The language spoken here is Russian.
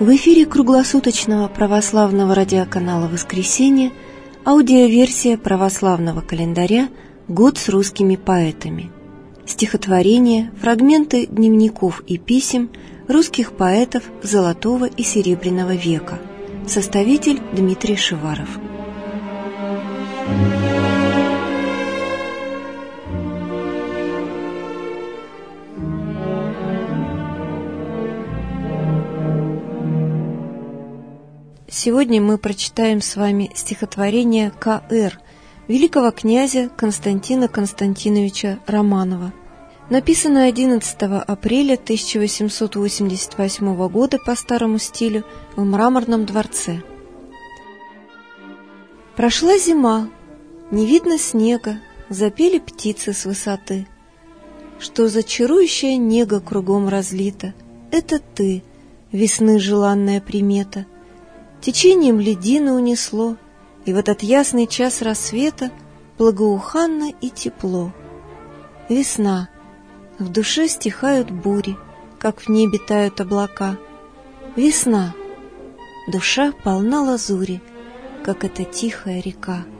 В эфире круглосуточного православного радиоканала «Воскресенье» аудиоверсия православного календаря «Год с русскими поэтами». Стихотворения, фрагменты дневников и писем русских поэтов Золотого и Серебряного века. Составитель Дмитрий Шиваров. Сегодня мы прочитаем с вами стихотворение К.Р. великого князя Константина Константиновича Романова, написанное 11 апреля 1888 года по старому стилю в Мраморном дворце. Прошла зима, не видно снега, запели птицы с высоты. Что за чарующая нега кругом разлита, это ты, весны желанная примета. Течением льдины унесло, и в этот ясный час рассвета благоуханно и тепло. Весна, в душе стихают бури, как в небе тают облака. Весна, душа полна лазури, как эта тихая река.